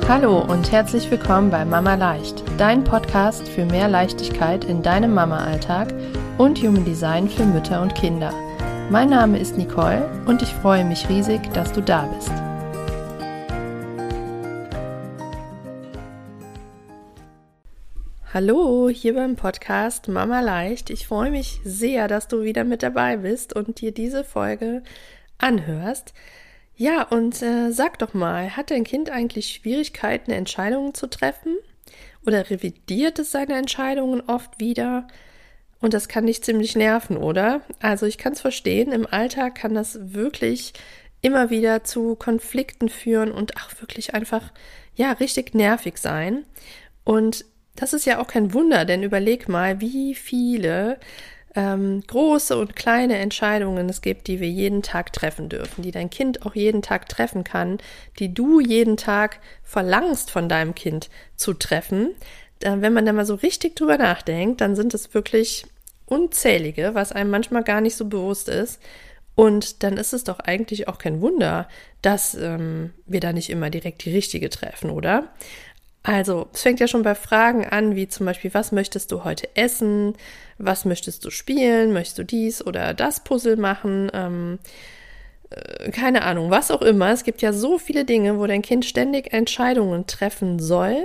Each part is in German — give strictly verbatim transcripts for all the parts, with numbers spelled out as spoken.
Hallo und herzlich willkommen bei Mama Leicht, dein Podcast für mehr Leichtigkeit in deinem Mama-Alltag und Human Design für Mütter und Kinder. Mein Name ist Nicole und ich freue mich riesig, dass du da bist. Hallo, hier beim Podcast Mama Leicht. Ich freue mich sehr, dass du wieder mit dabei bist und dir diese Folge anhörst. Ja, und äh, sag doch mal, hat dein Kind eigentlich Schwierigkeiten, Entscheidungen zu treffen? Oder revidiert es seine Entscheidungen oft wieder? Und das kann dich ziemlich nerven, oder? Also ich kann es verstehen, im Alltag kann das wirklich immer wieder zu Konflikten führen und auch wirklich einfach, ja, richtig nervig sein. Und das ist ja auch kein Wunder, denn überleg mal, wie viele ähm, große und kleine Entscheidungen es gibt, die wir jeden Tag treffen dürfen, die dein Kind auch jeden Tag treffen kann, die du jeden Tag verlangst von deinem Kind zu treffen. Äh, wenn man da mal so richtig drüber nachdenkt, dann sind es wirklich unzählige, was einem manchmal gar nicht so bewusst ist. Und dann ist es doch eigentlich auch kein Wunder, dass ähm, wir da nicht immer direkt die richtige treffen, oder? Also, es fängt ja schon bei Fragen an, wie zum Beispiel, was möchtest du heute essen? Was möchtest du spielen? Möchtest du dies oder das Puzzle machen? Ähm, äh, keine Ahnung, was auch immer. Es gibt ja so viele Dinge, wo dein Kind ständig Entscheidungen treffen soll.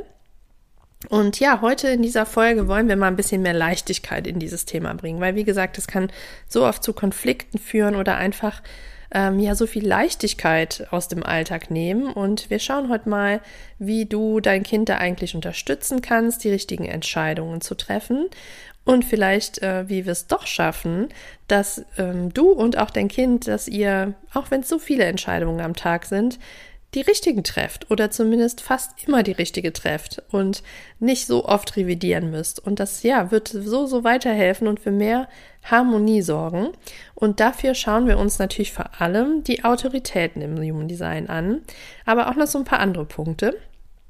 Und ja, heute in dieser Folge wollen wir mal ein bisschen mehr Leichtigkeit in dieses Thema bringen, weil wie gesagt, es kann so oft zu Konflikten führen oder einfach ähm, ja so viel Leichtigkeit aus dem Alltag nehmen. Und wir schauen heute mal, wie du dein Kind da eigentlich unterstützen kannst, die richtigen Entscheidungen zu treffen und vielleicht, äh, wie wir es doch schaffen, dass ähm, du und auch dein Kind, dass ihr, auch wenn es so viele Entscheidungen am Tag sind, die richtigen trefft oder zumindest fast immer die richtige trefft und nicht so oft revidieren müsst. Und das, ja, wird so, so weiterhelfen und für mehr Harmonie sorgen. Und dafür schauen wir uns natürlich vor allem die Autoritäten im Human Design an, aber auch noch so ein paar andere Punkte.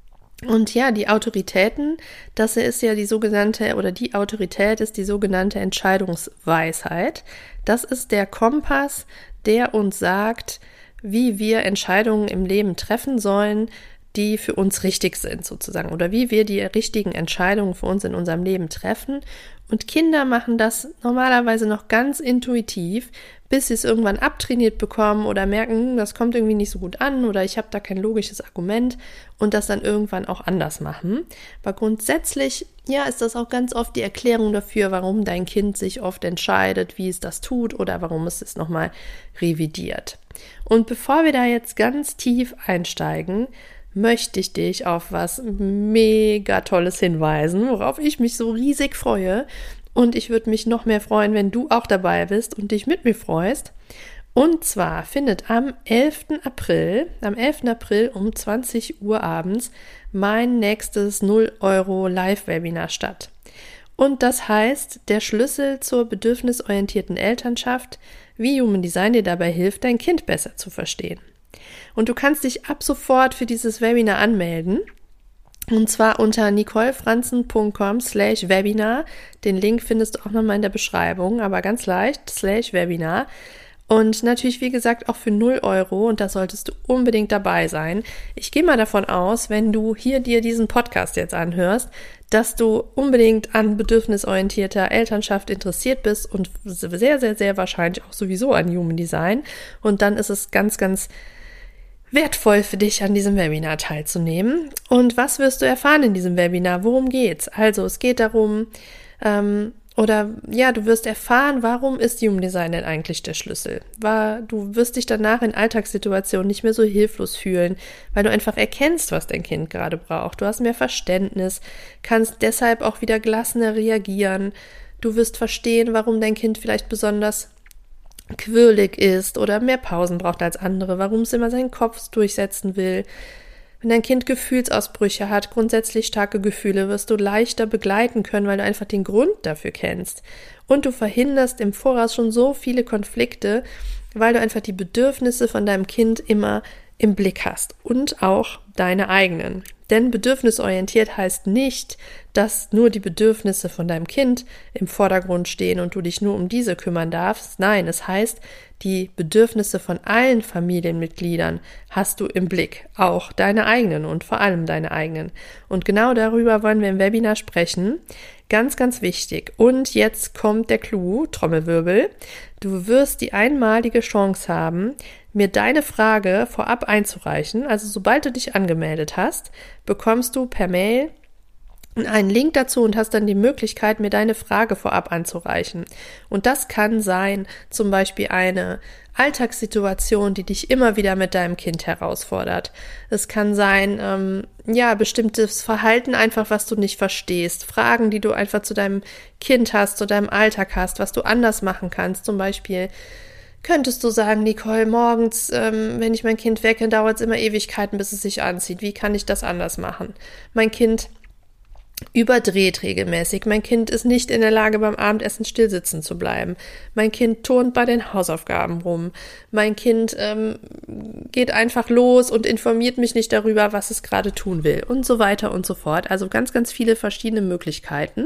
Und ja, die Autoritäten, das ist ja die sogenannte, oder die Autorität ist die sogenannte Entscheidungsweisheit. Das ist der Kompass, der uns sagt, wie wir Entscheidungen im Leben treffen sollen, die für uns richtig sind sozusagen, oder wie wir die richtigen Entscheidungen für uns in unserem Leben treffen. Und Kinder machen das normalerweise noch ganz intuitiv, bis sie es irgendwann abtrainiert bekommen oder merken, das kommt irgendwie nicht so gut an oder ich habe da kein logisches Argument und das dann irgendwann auch anders machen. Aber grundsätzlich, ja, ist das auch ganz oft die Erklärung dafür, warum dein Kind sich oft entscheidet, wie es das tut oder warum es es nochmal revidiert. Und bevor wir da jetzt ganz tief einsteigen, möchte ich dich auf was mega Tolles hinweisen, worauf ich mich so riesig freue. Und ich würde mich noch mehr freuen, wenn du auch dabei bist und dich mit mir freust. Und zwar findet am elften April, am elften April um zwanzig Uhr abends mein nächstes null Euro Live-Webinar statt. Und das heißt, der Schlüssel zur bedürfnisorientierten Elternschaft, wie Human Design dir dabei hilft, dein Kind besser zu verstehen. Und du kannst dich ab sofort für dieses Webinar anmelden. Und zwar unter nicolefranzen.com slash Webinar. Den Link findest du auch nochmal in der Beschreibung, aber ganz leicht, slash Webinar. Und natürlich, wie gesagt, auch für null Euro und da solltest du unbedingt dabei sein. Ich gehe mal davon aus, wenn du hier dir diesen Podcast jetzt anhörst, dass du unbedingt an bedürfnisorientierter Elternschaft interessiert bist und sehr, sehr, sehr wahrscheinlich auch sowieso an Human Design. Und dann ist es ganz, ganz wertvoll für dich, an diesem Webinar teilzunehmen. Und was wirst du erfahren in diesem Webinar? Worum geht's? Also es geht darum, ähm, oder ja, du wirst erfahren, warum ist Human Design denn eigentlich der Schlüssel? War, du wirst dich danach in Alltagssituationen nicht mehr so hilflos fühlen, weil du einfach erkennst, was dein Kind gerade braucht. Du hast mehr Verständnis, kannst deshalb auch wieder gelassener reagieren. Du wirst verstehen, warum dein Kind vielleicht besonders quirlig ist oder mehr Pausen braucht als andere, warum es immer seinen Kopf durchsetzen will. Wenn dein Kind Gefühlsausbrüche hat, grundsätzlich starke Gefühle, wirst du leichter begleiten können, weil du einfach den Grund dafür kennst. Und du verhinderst im Voraus schon so viele Konflikte, weil du einfach die Bedürfnisse von deinem Kind immer im Blick hast und auch deine eigenen. Denn bedürfnisorientiert heißt nicht, dass nur die Bedürfnisse von deinem Kind im Vordergrund stehen und du dich nur um diese kümmern darfst. Nein, es heißt, die Bedürfnisse von allen Familienmitgliedern hast du im Blick, auch deine eigenen und vor allem deine eigenen. Und genau darüber wollen wir im Webinar sprechen. Ganz, ganz wichtig. Und jetzt kommt der Clou, Trommelwirbel. Du wirst die einmalige Chance haben, mir deine Frage vorab einzureichen. Also sobald du dich angemeldet hast, bekommst du per Mail einen Link dazu und hast dann die Möglichkeit, mir deine Frage vorab anzureichen. Und das kann sein, zum Beispiel eine Alltagssituation, die dich immer wieder mit deinem Kind herausfordert. Es kann sein, ähm, ja, bestimmtes Verhalten einfach, was du nicht verstehst. Fragen, die du einfach zu deinem Kind hast, zu deinem Alltag hast, was du anders machen kannst. Zum Beispiel könntest du sagen, Nicole, morgens, ähm, wenn ich mein Kind wecke, dauert es immer Ewigkeiten, bis es sich anzieht. Wie kann ich das anders machen? Mein Kind überdreht regelmäßig. Mein Kind ist nicht in der Lage, beim Abendessen stillsitzen zu bleiben. Mein Kind turnt bei den Hausaufgaben rum. Mein Kind ähm, geht einfach los und informiert mich nicht darüber, was es gerade tun will und so weiter und so fort. Also ganz, ganz viele verschiedene Möglichkeiten.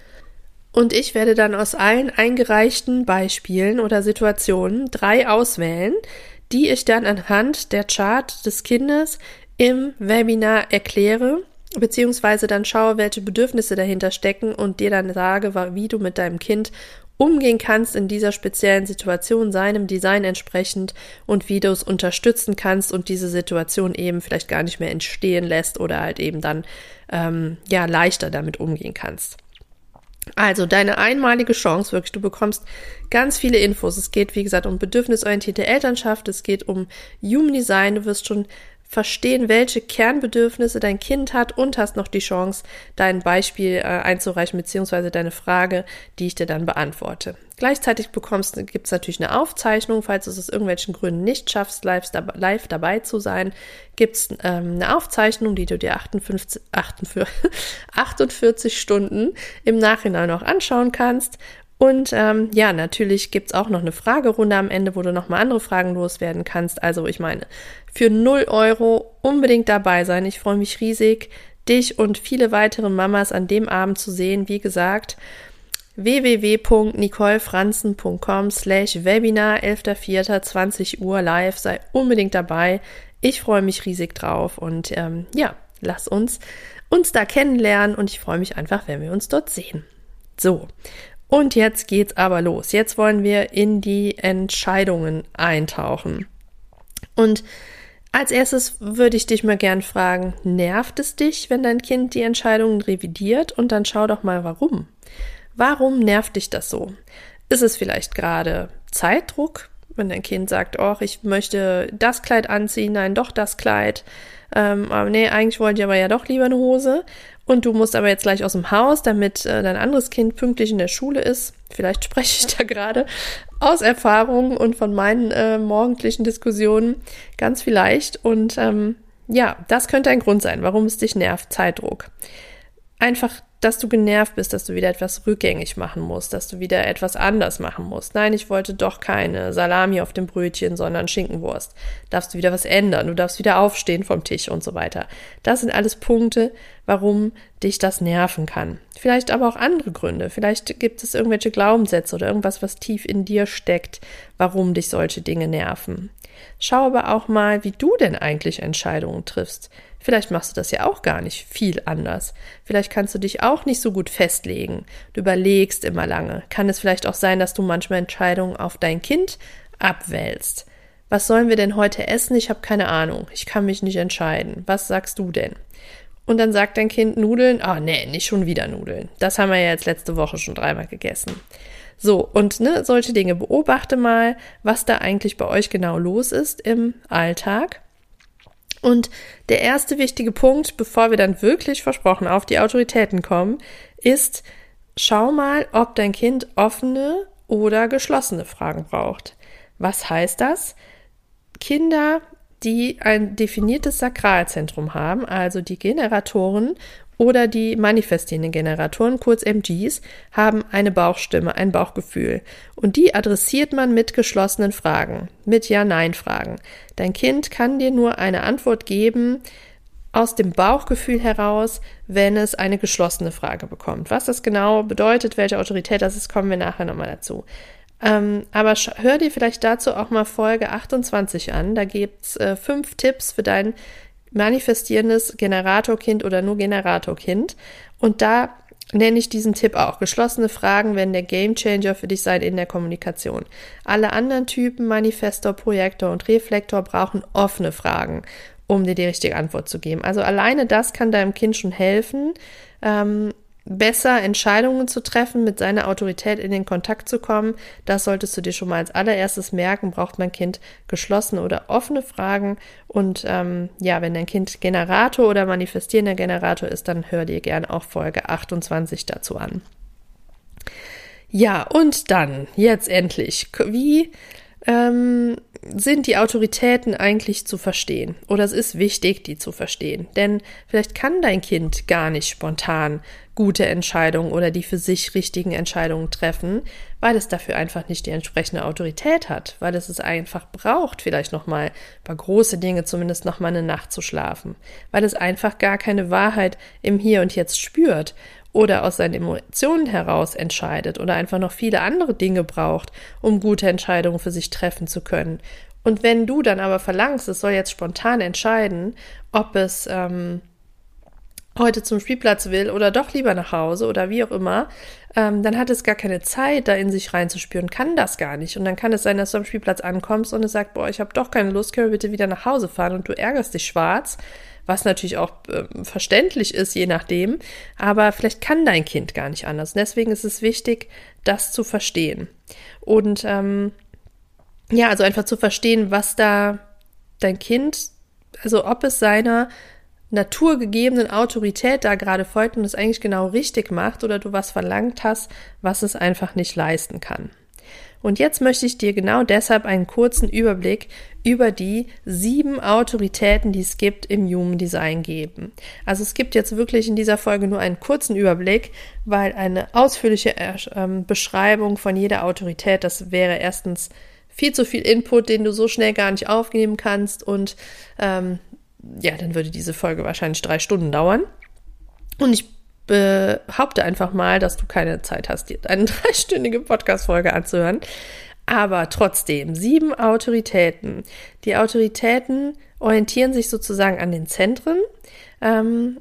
Und ich werde dann aus allen eingereichten Beispielen oder Situationen drei auswählen, die ich dann anhand der Chart des Kindes im Webinar erkläre, beziehungsweise dann schaue, welche Bedürfnisse dahinter stecken und dir dann sage, wie du mit deinem Kind umgehen kannst in dieser speziellen Situation, seinem Design entsprechend und wie du es unterstützen kannst und diese Situation eben vielleicht gar nicht mehr entstehen lässt oder halt eben dann ähm, ja leichter damit umgehen kannst. Also deine einmalige Chance, wirklich, du bekommst ganz viele Infos. Es geht, wie gesagt, um bedürfnisorientierte Elternschaft, es geht um Human Design, du wirst schon verstehen, welche Kernbedürfnisse dein Kind hat und hast noch die Chance, dein Beispiel äh, einzureichen, beziehungsweise deine Frage, die ich dir dann beantworte. Gleichzeitig bekommst, gibt es natürlich eine Aufzeichnung, falls du es aus irgendwelchen Gründen nicht schaffst, live, live dabei zu sein, gibt es ähm, eine Aufzeichnung, die du dir achtundfünfzig, achtundvierzig Stunden im Nachhinein noch anschauen kannst. Und ähm, ja, natürlich gibt's auch noch eine Fragerunde am Ende, wo du nochmal andere Fragen loswerden kannst. Also ich meine, für null Euro unbedingt dabei sein. Ich freue mich riesig, dich und viele weitere Mamas an dem Abend zu sehen. Wie gesagt, w w w punkt nicolefranzen punkt com slash webinar elfter vierter zwanzig Uhr live. Sei unbedingt dabei. Ich freue mich riesig drauf und ähm, ja, lass uns uns da kennenlernen und ich freue mich einfach, wenn wir uns dort sehen. So. Und jetzt geht's aber los. Jetzt wollen wir in die Entscheidungen eintauchen. Und als erstes würde ich dich mal gern fragen, nervt es dich, wenn dein Kind die Entscheidungen revidiert? Und dann schau doch mal, warum. Warum nervt dich das so? Ist es vielleicht gerade Zeitdruck, wenn dein Kind sagt, oh, ich möchte das Kleid anziehen, nein, doch das Kleid. Ähm, aber nee, eigentlich wollte ich aber ja doch lieber eine Hose. Und du musst aber jetzt gleich aus dem Haus, damit äh, dein anderes Kind pünktlich in der Schule ist. Vielleicht spreche ich da gerade aus Erfahrung und von meinen äh, morgendlichen Diskussionen ganz vielleicht. Und ähm, ja, das könnte ein Grund sein, warum es dich nervt, Zeitdruck. Einfach, dass du genervt bist, dass du wieder etwas rückgängig machen musst, dass du wieder etwas anders machen musst. Nein, ich wollte doch keine Salami auf dem Brötchen, sondern Schinkenwurst. Darfst du wieder was ändern, du darfst wieder aufstehen vom Tisch und so weiter. Das sind alles Punkte, warum dich das nerven kann. Vielleicht aber auch andere Gründe. Vielleicht gibt es irgendwelche Glaubenssätze oder irgendwas, was tief in dir steckt, warum dich solche Dinge nerven. Schau aber auch mal, wie du denn eigentlich Entscheidungen triffst. Vielleicht machst du das ja auch gar nicht viel anders. Vielleicht kannst du dich auch nicht so gut festlegen. Du überlegst immer lange. Kann es vielleicht auch sein, dass du manchmal Entscheidungen auf dein Kind abwälzt? Was sollen wir denn heute essen? Ich habe keine Ahnung. Ich kann mich nicht entscheiden. Was sagst du denn? Und dann sagt dein Kind Nudeln. Ah, nee, nicht schon wieder Nudeln. Das haben wir ja jetzt letzte Woche schon dreimal gegessen. So, und ne, solche Dinge. Beobachte mal, was da eigentlich bei euch genau los ist im Alltag. Und der erste wichtige Punkt, bevor wir dann wirklich versprochen auf die Autoritäten kommen, ist, schau mal, ob dein Kind offene oder geschlossene Fragen braucht. Was heißt das? Kinder, die ein definiertes Sakralzentrum haben, also die Generatoren oder die manifestierenden Generatoren, kurz M Gs, haben eine Bauchstimme, ein Bauchgefühl. Und die adressiert man mit geschlossenen Fragen, mit Ja-Nein-Fragen. Dein Kind kann dir nur eine Antwort geben aus dem Bauchgefühl heraus, wenn es eine geschlossene Frage bekommt. Was das genau bedeutet, welche Autorität das ist, kommen wir nachher nochmal dazu. Ähm, aber sch- hör dir vielleicht dazu auch mal Folge achtundzwanzig an. Da gibt's äh, fünf Tipps für dein manifestierendes Generatorkind oder nur Generatorkind. Und da nenne ich diesen Tipp auch. Geschlossene Fragen werden der Gamechanger für dich sein in der Kommunikation. Alle anderen Typen, Manifestor, Projektor und Reflektor, brauchen offene Fragen, um dir die richtige Antwort zu geben. Also alleine das kann deinem Kind schon helfen, ähm, besser Entscheidungen zu treffen, mit seiner Autorität in den Kontakt zu kommen. Das solltest du dir schon mal als allererstes merken. Braucht mein Kind geschlossene oder offene Fragen? Und ähm, ja, wenn dein Kind Generator oder manifestierender Generator ist, dann hör dir gerne auch Folge achtundzwanzig dazu an. Ja, und dann, jetzt endlich, wie ähm, sind die Autoritäten eigentlich zu verstehen? Oder es ist wichtig, die zu verstehen. Denn vielleicht kann dein Kind gar nicht spontan gute Entscheidungen oder die für sich richtigen Entscheidungen treffen, weil es dafür einfach nicht die entsprechende Autorität hat, weil es es einfach braucht, vielleicht nochmal über große Dinge zumindest nochmal eine Nacht zu schlafen, weil es einfach gar keine Wahrheit im Hier und Jetzt spürt oder aus seinen Emotionen heraus entscheidet oder einfach noch viele andere Dinge braucht, um gute Entscheidungen für sich treffen zu können. Und wenn du dann aber verlangst, es soll jetzt spontan entscheiden, ob es ähm, heute zum Spielplatz will oder doch lieber nach Hause oder wie auch immer, ähm, dann hat es gar keine Zeit, da in sich reinzuspüren, kann das gar nicht. Und dann kann es sein, dass du am Spielplatz ankommst und es sagt, boah, ich habe doch keine Lust, können wir bitte wieder nach Hause fahren und du ärgerst dich schwarz, was natürlich auch äh, verständlich ist, je nachdem, aber vielleicht kann dein Kind gar nicht anders. Und deswegen ist es wichtig, das zu verstehen. Und ähm, ja, also einfach zu verstehen, was da dein Kind, also ob es seiner naturgegebenen Autorität da gerade folgt und es eigentlich genau richtig macht oder du was verlangt hast, was es einfach nicht leisten kann. Und jetzt möchte ich dir genau deshalb einen kurzen Überblick über die sieben Autoritäten, die es gibt im Human Design geben. Also es gibt jetzt wirklich in dieser Folge nur einen kurzen Überblick, weil eine ausführliche äh, Beschreibung von jeder Autorität, das wäre erstens viel zu viel Input, den du so schnell gar nicht aufnehmen kannst und ähm, ja, dann würde diese Folge wahrscheinlich drei Stunden dauern. Und ich behaupte einfach mal, dass du keine Zeit hast, dir eine dreistündige Podcast-Folge anzuhören. Aber trotzdem, sieben Autoritäten. Die Autoritäten orientieren sich sozusagen an den Zentren. Ähm,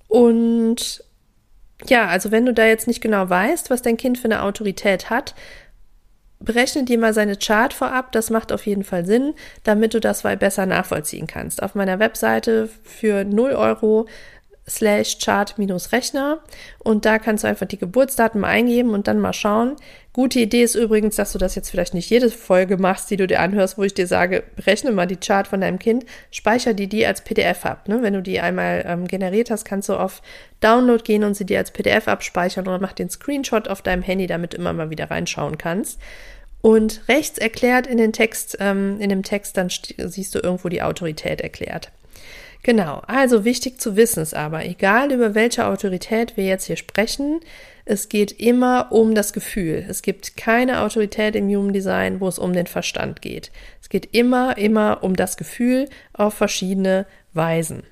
und ja, also wenn du da jetzt nicht genau weißt, was dein Kind für eine Autorität hat, berechne dir mal seine Chart vorab, das macht auf jeden Fall Sinn, damit du das mal besser nachvollziehen kannst. Auf meiner Webseite für null Euro slash Chart minus Rechner und da kannst du einfach die Geburtsdaten mal eingeben und dann mal schauen. Gute Idee ist übrigens, dass du das jetzt vielleicht nicht jede Folge machst, die du dir anhörst, wo ich dir sage, berechne mal die Chart von deinem Kind, speicher die die als P D F ab. Ne? Wenn du die einmal ähm, generiert hast, kannst du auf Download gehen und sie dir als P D F abspeichern oder mach den Screenshot auf deinem Handy, damit du immer mal wieder reinschauen kannst. Und rechts erklärt in den Text, ähm, in dem Text, dann st- siehst du irgendwo die Autorität erklärt. Genau, also wichtig zu wissen ist aber, egal über welche Autorität wir jetzt hier sprechen, es geht immer um das Gefühl. Es gibt keine Autorität im Human Design, wo es um den Verstand geht. Es geht immer, immer um das Gefühl auf verschiedene Weisen.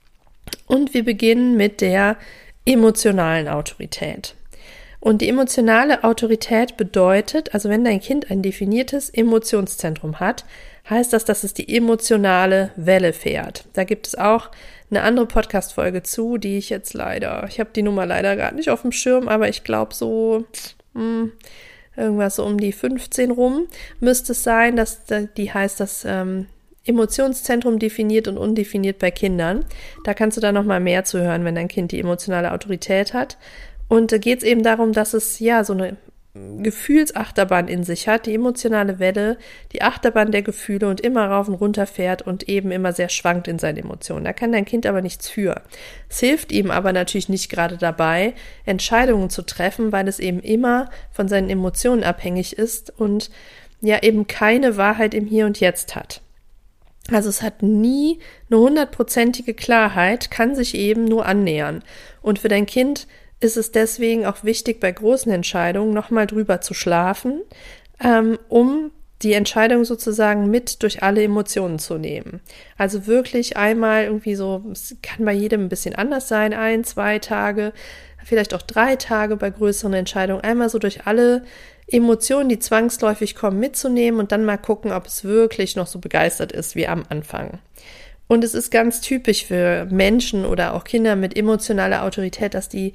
Und wir beginnen mit der emotionalen Autorität. Und die emotionale Autorität bedeutet, also wenn dein Kind ein definiertes Emotionszentrum hat, heißt das, dass es die emotionale Welle fährt. Da gibt es auch eine andere Podcast-Folge zu, die ich jetzt leider, ich habe die Nummer leider gerade nicht auf dem Schirm, aber ich glaube so mh, irgendwas so um die fünfzehn rum müsste es sein, dass die heißt, dass ähm, Emotionszentrum definiert und undefiniert bei Kindern. Da kannst du dann nochmal mehr zu hören, wenn dein Kind die emotionale Autorität hat. Und da geht es eben darum, dass es ja so eine Gefühlsachterbahn in sich hat, die emotionale Welle, die Achterbahn der Gefühle und immer rauf und runter fährt und eben immer sehr schwankt in seinen Emotionen. Da kann dein Kind aber nichts für. Es hilft ihm aber natürlich nicht gerade dabei, Entscheidungen zu treffen, weil es eben immer von seinen Emotionen abhängig ist und ja eben keine Wahrheit im Hier und Jetzt hat. Also es hat nie eine hundertprozentige Klarheit, kann sich eben nur annähern. Und für dein Kind ist es deswegen auch wichtig, bei großen Entscheidungen nochmal drüber zu schlafen, ähm, um die Entscheidung sozusagen mit durch alle Emotionen zu nehmen. Also wirklich einmal irgendwie so, es kann bei jedem ein bisschen anders sein, ein, zwei Tage, vielleicht auch drei Tage bei größeren Entscheidungen, einmal so durch alle Emotionen, die zwangsläufig kommen, mitzunehmen und dann mal gucken, ob es wirklich noch so begeistert ist wie am Anfang. Und es ist ganz typisch für Menschen oder auch Kinder mit emotionaler Autorität, dass die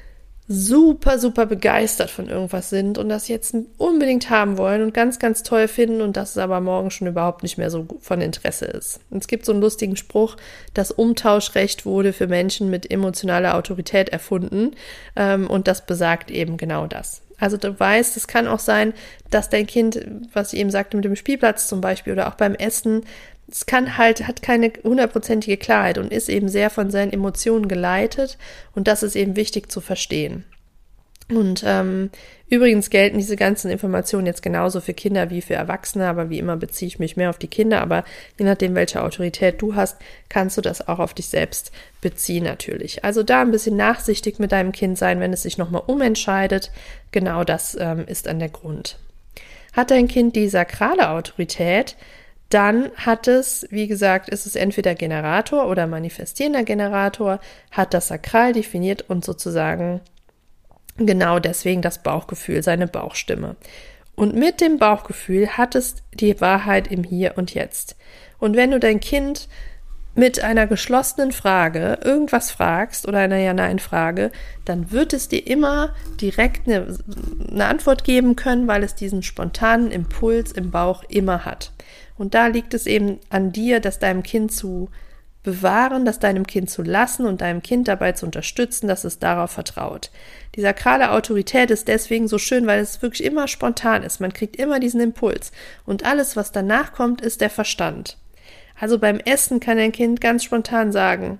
super, super begeistert von irgendwas sind und das jetzt unbedingt haben wollen und ganz, ganz toll finden und dass es aber morgen schon überhaupt nicht mehr so von Interesse ist. Und es gibt so einen lustigen Spruch, das Umtauschrecht wurde für Menschen mit emotionaler Autorität erfunden, ähm, und das besagt eben genau das. Also du weißt, es kann auch sein, dass dein Kind, was ich eben sagte mit dem Spielplatz zum Beispiel oder auch beim Essen, es kann halt, hat keine hundertprozentige Klarheit und ist eben sehr von seinen Emotionen geleitet und das ist eben wichtig zu verstehen. Und ähm, übrigens gelten diese ganzen Informationen jetzt genauso für Kinder wie für Erwachsene, aber wie immer beziehe ich mich mehr auf die Kinder, aber je nachdem, welche Autorität du hast, kannst du das auch auf dich selbst beziehen natürlich. Also da ein bisschen nachsichtig mit deinem Kind sein, wenn es sich nochmal umentscheidet, genau das ähm, ist an der Grund. Hat dein Kind die sakrale Autorität, dann hat es, wie gesagt, ist es entweder Generator oder manifestierender Generator, hat das Sakral definiert und sozusagen genau deswegen das Bauchgefühl, seine Bauchstimme. Und mit dem Bauchgefühl hat es die Wahrheit im Hier und Jetzt. Und wenn du dein Kind mit einer geschlossenen Frage irgendwas fragst oder einer Ja-Nein-Frage, dann wird es dir immer direkt eine, eine Antwort geben können, weil es diesen spontanen Impuls im Bauch immer hat. Und da liegt es eben an dir, das deinem Kind zu bewahren, das deinem Kind zu lassen und deinem Kind dabei zu unterstützen, dass es darauf vertraut. Die sakrale Autorität ist deswegen so schön, weil es wirklich immer spontan ist. Man kriegt immer diesen Impuls. Und alles, was danach kommt, ist der Verstand. Also beim Essen kann ein Kind ganz spontan sagen,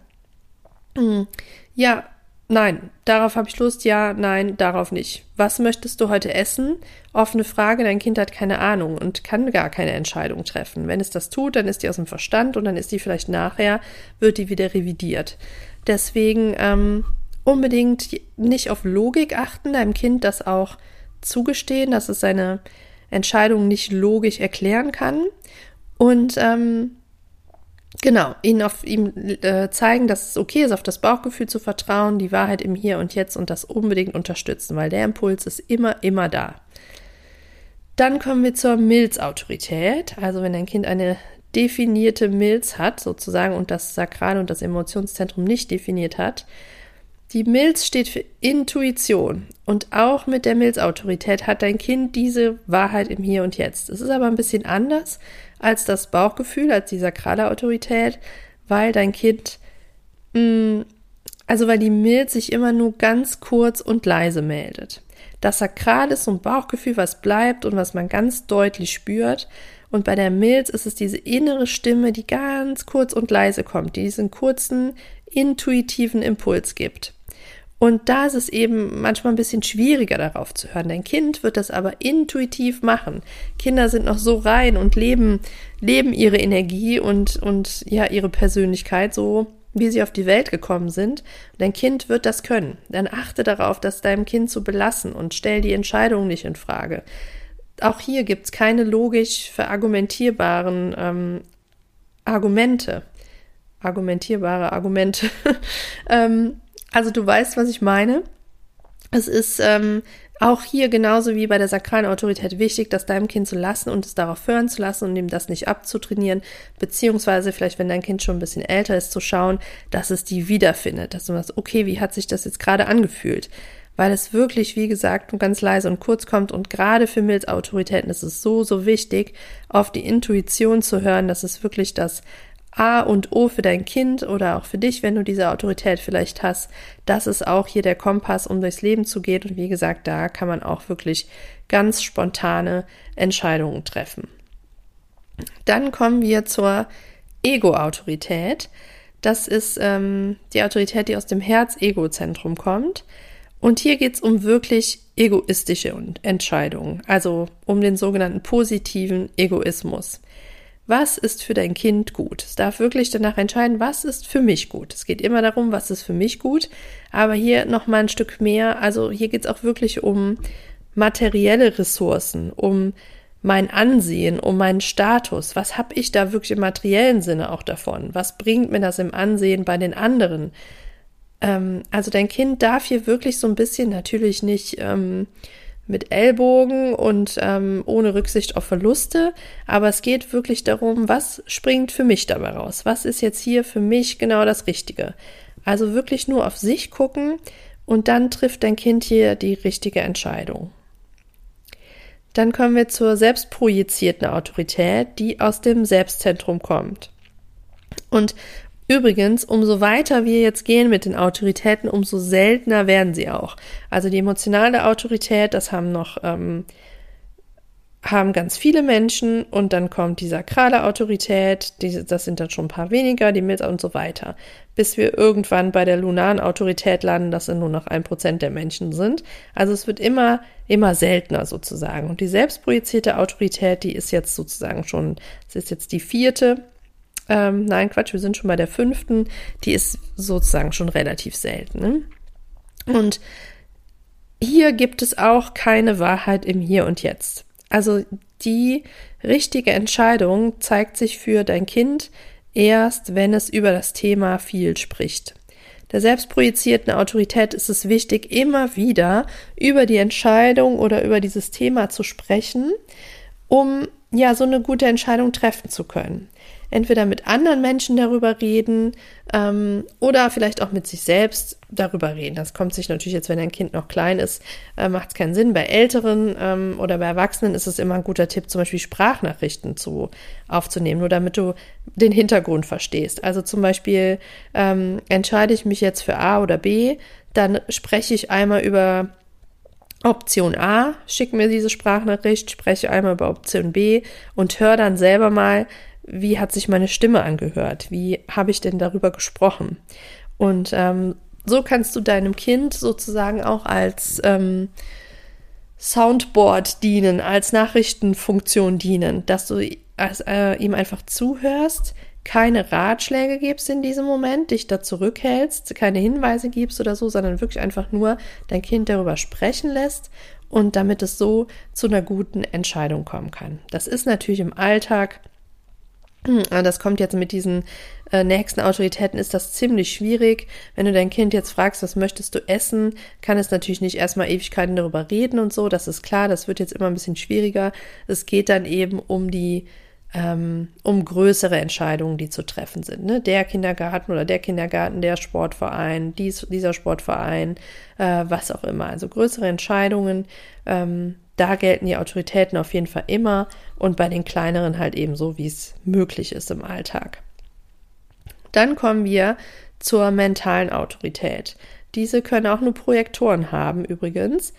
ja, nein, darauf habe ich Lust, ja, nein, darauf nicht. Was möchtest du heute essen? Offene Frage, dein Kind hat keine Ahnung und kann gar keine Entscheidung treffen. Wenn es das tut, dann ist die aus dem Verstand und dann ist die vielleicht nachher, wird die wieder revidiert. Deswegen ähm, unbedingt nicht auf Logik achten, deinem Kind das auch zugestehen, dass es seine Entscheidung nicht logisch erklären kann und ähm, Genau, ihn auf ihm äh, zeigen, dass es okay ist, auf das Bauchgefühl zu vertrauen, die Wahrheit im Hier und Jetzt und das unbedingt unterstützen, weil der Impuls ist immer, immer da. Dann kommen wir zur Milzautorität, also wenn ein Kind eine definierte Milz hat, sozusagen, und das Sakral und das Emotionszentrum nicht definiert hat. Die Milz steht für Intuition und auch mit der Milzautorität hat dein Kind diese Wahrheit im Hier und Jetzt. Es ist aber ein bisschen anders als das Bauchgefühl, als die sakrale Autorität, weil dein Kind, mh, also weil die Milz sich immer nur ganz kurz und leise meldet. Das Sakral ist so ein Bauchgefühl, was bleibt und was man ganz deutlich spürt. Und bei der Milz ist es diese innere Stimme, die ganz kurz und leise kommt, die diesen kurzen, intuitiven Impuls gibt. Und da ist es eben manchmal ein bisschen schwieriger, darauf zu hören. Dein Kind wird das aber intuitiv machen. Kinder sind noch so rein und leben, leben ihre Energie und, und ja, ihre Persönlichkeit so, wie sie auf die Welt gekommen sind. Und dein Kind wird das können. Dann achte darauf, das deinem Kind zu belassen und stell die Entscheidung nicht in Frage. Auch hier gibt es keine logisch verargumentierbaren ähm, Argumente. Argumentierbare Argumente. ähm, Also du weißt, was ich meine. Es ist ähm, auch hier genauso wie bei der sakralen Autorität wichtig, das deinem Kind zu lassen und es darauf hören zu lassen und ihm das nicht abzutrainieren, beziehungsweise vielleicht, wenn dein Kind schon ein bisschen älter ist, zu schauen, dass es die wiederfindet, dass du sagst, okay, wie hat sich das jetzt gerade angefühlt? Weil es wirklich, wie gesagt, ganz leise und kurz kommt und gerade für Milzautoritäten ist es so, so wichtig, auf die Intuition zu hören, dass es wirklich das A und O für dein Kind oder auch für dich, wenn du diese Autorität vielleicht hast, das ist auch hier der Kompass, um durchs Leben zu gehen. Und wie gesagt, da kann man auch wirklich ganz spontane Entscheidungen treffen. Dann kommen wir zur Ego-Autorität. Das ist ähm, die Autorität, die aus dem Herz-Ego-Zentrum kommt. Und hier geht es um wirklich egoistische Entscheidungen, also um den sogenannten positiven Egoismus. Was ist für dein Kind gut? Es darf wirklich danach entscheiden, was ist für mich gut. Es geht immer darum, was ist für mich gut, aber hier nochmal ein Stück mehr. Also hier geht es auch wirklich um materielle Ressourcen, um mein Ansehen, um meinen Status. Was habe ich da wirklich im materiellen Sinne auch davon? Was bringt mir das im Ansehen bei den anderen? Ähm, also dein Kind darf hier wirklich so ein bisschen, natürlich nicht ähm, mit Ellbogen und ähm, ohne Rücksicht auf Verluste, aber es geht wirklich darum, was springt für mich dabei raus? Was ist jetzt hier für mich genau das Richtige? Also wirklich nur auf sich gucken und dann trifft dein Kind hier die richtige Entscheidung. Dann kommen wir zur selbstprojizierten Autorität, die aus dem Selbstzentrum kommt. Und übrigens, umso weiter wir jetzt gehen mit den Autoritäten, umso seltener werden sie auch. Also die emotionale Autorität, das haben noch ähm, haben ganz viele Menschen und dann kommt die sakrale Autorität, die, das sind dann schon ein paar weniger, die mit und so weiter, bis wir irgendwann bei der lunaren Autorität landen, dass es nur noch ein Prozent der Menschen sind. Also es wird immer, immer seltener sozusagen. Und die selbstprojizierte Autorität, die ist jetzt sozusagen schon, das ist jetzt die vierte, ähm, nein Quatsch, wir sind schon bei der fünften, die ist sozusagen schon relativ selten. Ne? Und hier gibt es auch keine Wahrheit im Hier und Jetzt. Also die richtige Entscheidung zeigt sich für dein Kind erst, wenn es über das Thema viel spricht. Der selbstprojizierten Autorität ist es wichtig, immer wieder über die Entscheidung oder über dieses Thema zu sprechen, um ja so eine gute Entscheidung treffen zu können. Entweder mit anderen Menschen darüber reden ähm, oder vielleicht auch mit sich selbst darüber reden. Das kommt sich natürlich jetzt, wenn ein Kind noch klein ist, äh, macht es keinen Sinn. Bei Älteren ähm, oder bei Erwachsenen ist es immer ein guter Tipp, zum Beispiel Sprachnachrichten zu, aufzunehmen, nur damit du den Hintergrund verstehst. Also zum Beispiel ähm, entscheide ich mich jetzt für A oder B, dann spreche ich einmal über Option A, schicke mir diese Sprachnachricht, spreche einmal über Option B und höre dann selber mal, wie hat sich meine Stimme angehört? Wie habe ich denn darüber gesprochen? Und ähm, so kannst du deinem Kind sozusagen auch als ähm, Soundboard dienen, als Nachrichtenfunktion dienen, dass du als, äh, ihm einfach zuhörst, keine Ratschläge gibst in diesem Moment, dich da zurückhältst, keine Hinweise gibst oder so, sondern wirklich einfach nur dein Kind darüber sprechen lässt und damit es so zu einer guten Entscheidung kommen kann. Das ist natürlich im Alltag, das kommt jetzt mit diesen äh, nächsten Autoritäten, ist das ziemlich schwierig. Wenn du dein Kind jetzt fragst, was möchtest du essen, kann es natürlich nicht erstmal Ewigkeiten darüber reden und so, das ist klar, das wird jetzt immer ein bisschen schwieriger. Es geht dann eben um die, ähm, um größere Entscheidungen, die zu treffen sind. Ne? Der Kindergarten oder der Kindergarten, der Sportverein, dies, dieser Sportverein, äh, was auch immer. Also größere Entscheidungen, ähm, da gelten die Autoritäten auf jeden Fall immer und bei den kleineren halt eben so, wie es möglich ist im Alltag. Dann kommen wir zur mentalen Autorität. Diese können auch nur Projektoren haben übrigens.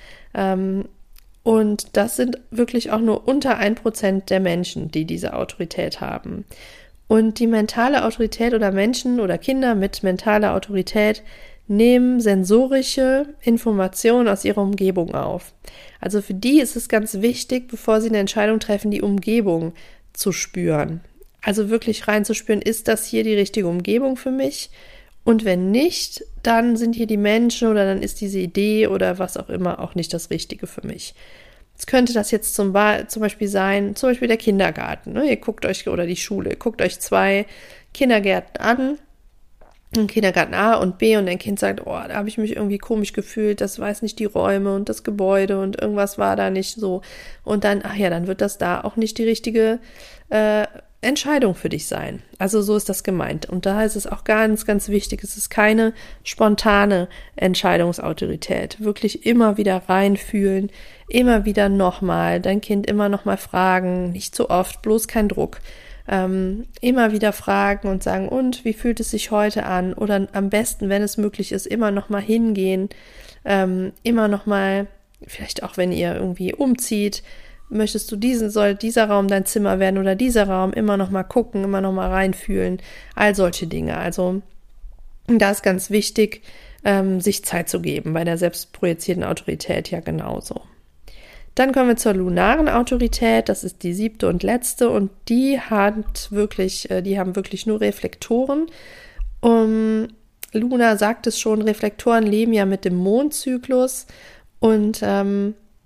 Und das sind wirklich auch nur unter ein Prozent der Menschen, die diese Autorität haben. Und die mentale Autorität oder Menschen oder Kinder mit mentaler Autorität nehmen sensorische Informationen aus ihrer Umgebung auf. Also für die ist es ganz wichtig, bevor sie eine Entscheidung treffen, die Umgebung zu spüren. Also wirklich reinzuspüren, ist das hier die richtige Umgebung für mich? Und wenn nicht, dann sind hier die Menschen oder dann ist diese Idee oder was auch immer auch nicht das Richtige für mich. Es könnte das jetzt zum, ba- zum Beispiel sein, zum Beispiel der Kindergarten. Ne? Ihr guckt euch, oder die Schule, ihr guckt euch zwei Kindergärten an, im Kindergarten A und B und dein Kind sagt, oh, da habe ich mich irgendwie komisch gefühlt, das weiß nicht die Räume und das Gebäude und irgendwas war da nicht so. Und dann, ach ja, dann wird das da auch nicht die richtige äh, Entscheidung für dich sein. Also so ist das gemeint. Und da ist es auch ganz, ganz wichtig, es ist keine spontane Entscheidungsautorität. Wirklich immer wieder reinfühlen, immer wieder nochmal, dein Kind immer nochmal fragen, nicht zu oft, bloß kein Druck. Ähm, immer wieder fragen und sagen, und wie fühlt es sich heute an? Oder am besten, wenn es möglich ist, immer noch mal hingehen, ähm, immer noch mal, vielleicht auch wenn ihr irgendwie umzieht, möchtest du diesen, soll dieser Raum dein Zimmer werden oder dieser Raum, immer noch mal gucken, immer noch mal reinfühlen, all solche Dinge. Also da ist ganz wichtig, ähm, sich Zeit zu geben, bei der selbstprojizierten Autorität ja genauso. Dann kommen wir zur lunaren Autorität, das ist die siebte und letzte und die hat wirklich, die haben wirklich nur Reflektoren. Um, Luna sagt es schon, Reflektoren leben ja mit dem Mondzyklus und ähm,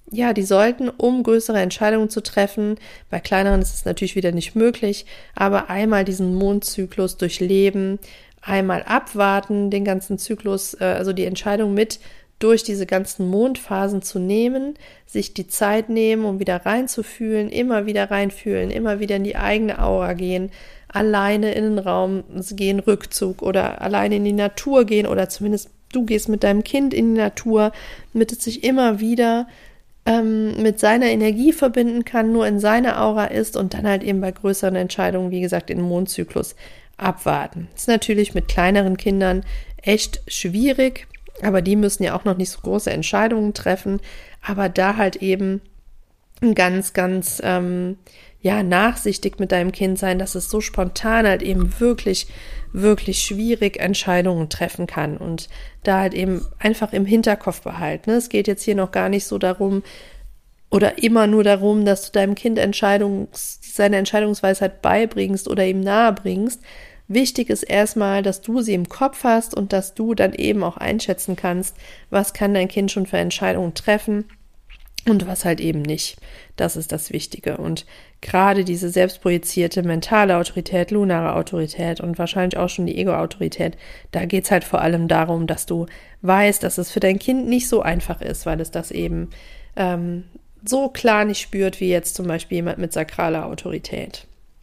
ja, die sollten, um größere Entscheidungen zu treffen, bei kleineren ist es natürlich wieder nicht möglich, aber einmal diesen Mondzyklus durchleben, einmal abwarten, den ganzen Zyklus, äh, also die Entscheidung mit durch diese ganzen Mondphasen zu nehmen, sich die Zeit nehmen, um wieder reinzufühlen, immer wieder reinfühlen, immer wieder in die eigene Aura gehen, alleine in den Raum gehen, Rückzug oder alleine in die Natur gehen oder zumindest du gehst mit deinem Kind in die Natur, damit es sich immer wieder ähm, mit seiner Energie verbinden kann, nur in seiner Aura ist und dann halt eben bei größeren Entscheidungen, wie gesagt, den Mondzyklus abwarten. Das ist natürlich mit kleineren Kindern echt schwierig, aber die müssen ja auch noch nicht so große Entscheidungen treffen, aber da halt eben ganz, ganz ähm, ja, nachsichtig mit deinem Kind sein, dass es so spontan halt eben wirklich, wirklich schwierig Entscheidungen treffen kann und da halt eben einfach im Hinterkopf behalten. Es geht jetzt hier noch gar nicht so darum oder immer nur darum, dass du deinem Kind Entscheidungs, seine Entscheidungsweisheit beibringst oder ihm nahebringst. Wichtig ist erstmal, dass du sie im Kopf hast und dass du dann eben auch einschätzen kannst, was kann dein Kind schon für Entscheidungen treffen und was halt eben nicht. Das ist das Wichtige. Und gerade diese selbstprojizierte mentale Autorität, lunare Autorität und wahrscheinlich auch schon die Ego-Autorität, da geht's halt vor allem darum, dass du weißt, dass es für dein Kind nicht so einfach ist, weil es das eben ähm, so klar nicht spürt, wie jetzt zum Beispiel jemand mit sakraler Autorität.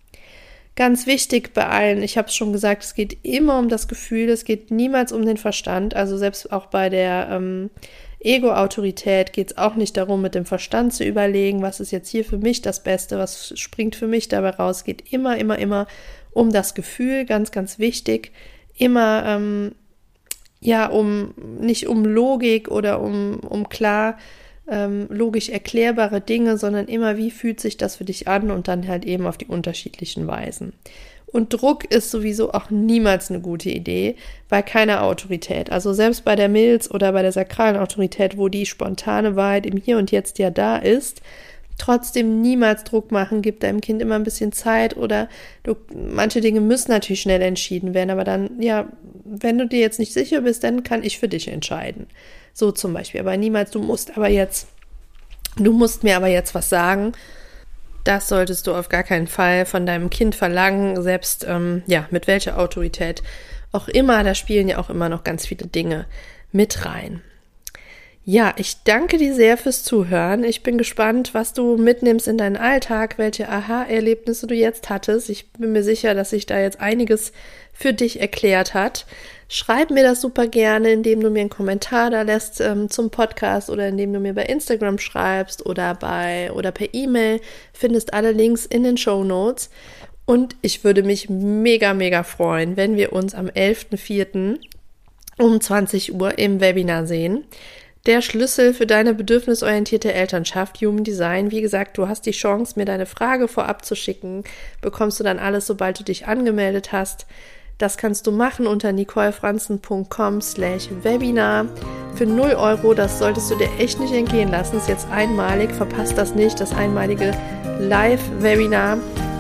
Ganz wichtig bei allen, ich habe es schon gesagt, es geht immer um das Gefühl, es geht niemals um den Verstand, also selbst auch bei der ähm, Ego-Autorität geht es auch nicht darum, mit dem Verstand zu überlegen, was ist jetzt hier für mich das Beste, was springt für mich dabei raus, es geht immer, immer, immer um das Gefühl, ganz, ganz wichtig, immer, ähm, ja, um, nicht um Logik oder um, um klar, Ähm, logisch erklärbare Dinge, sondern immer, wie fühlt sich das für dich an und dann halt eben auf die unterschiedlichen Weisen. Und Druck ist sowieso auch niemals eine gute Idee bei keiner Autorität. Also selbst bei der Milz oder bei der sakralen Autorität, wo die spontane Wahrheit im Hier und Jetzt ja da ist, trotzdem niemals Druck machen, gib deinem Kind immer ein bisschen Zeit oder du, manche Dinge müssen natürlich schnell entschieden werden, aber dann, ja, wenn du dir jetzt nicht sicher bist, dann kann ich für dich entscheiden. So zum Beispiel, aber niemals, du musst aber jetzt, du musst mir aber jetzt was sagen. Das solltest du auf gar keinen Fall von deinem Kind verlangen, selbst, ähm, ja, mit welcher Autorität auch immer, da spielen ja auch immer noch ganz viele Dinge mit rein. Ja, ich danke dir sehr fürs Zuhören. Ich bin gespannt, was du mitnimmst in deinen Alltag, welche Aha-Erlebnisse du jetzt hattest. Ich bin mir sicher, dass sich da jetzt einiges für dich erklärt hat. Schreib mir das super gerne, indem du mir einen Kommentar da lässt ähm, zum Podcast oder indem du mir bei Instagram schreibst oder bei oder per E-Mail. Findest alle Links in den Shownotes. Und ich würde mich mega, mega freuen, wenn wir uns am elften vierten um zwanzig Uhr im Webinar sehen. Der Schlüssel für deine bedürfnisorientierte Elternschaft, Human Design. Wie gesagt, du hast die Chance, mir deine Frage vorab zu schicken. Bekommst du dann alles, sobald du dich angemeldet hast. Das kannst du machen unter nicolefranzen.com slash Webinar für null Euro. Das solltest du dir echt nicht entgehen lassen. Ist jetzt einmalig, verpasst das nicht, das einmalige Live-Webinar.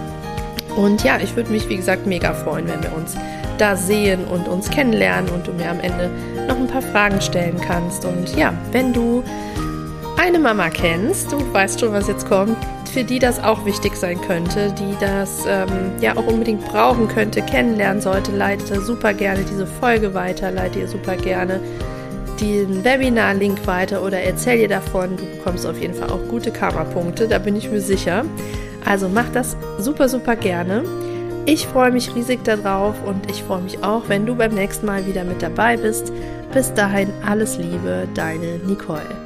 Und ja, ich würde mich, wie gesagt, mega freuen, wenn wir uns da sehen und uns kennenlernen und du mir am Ende noch ein paar Fragen stellen kannst. Und ja, wenn du eine Mama kennst, du weißt schon, was jetzt kommt, für die das auch wichtig sein könnte, die das ähm, ja auch unbedingt brauchen könnte, kennenlernen sollte, leite super gerne diese Folge weiter, leite ihr super gerne den Webinar-Link weiter oder erzähl ihr davon. Du bekommst auf jeden Fall auch gute Karma-Punkte, da bin ich mir sicher. Also mach das super, super gerne. Ich freue mich riesig darauf und ich freue mich auch, wenn du beim nächsten Mal wieder mit dabei bist. Bis dahin alles Liebe, deine Nicole.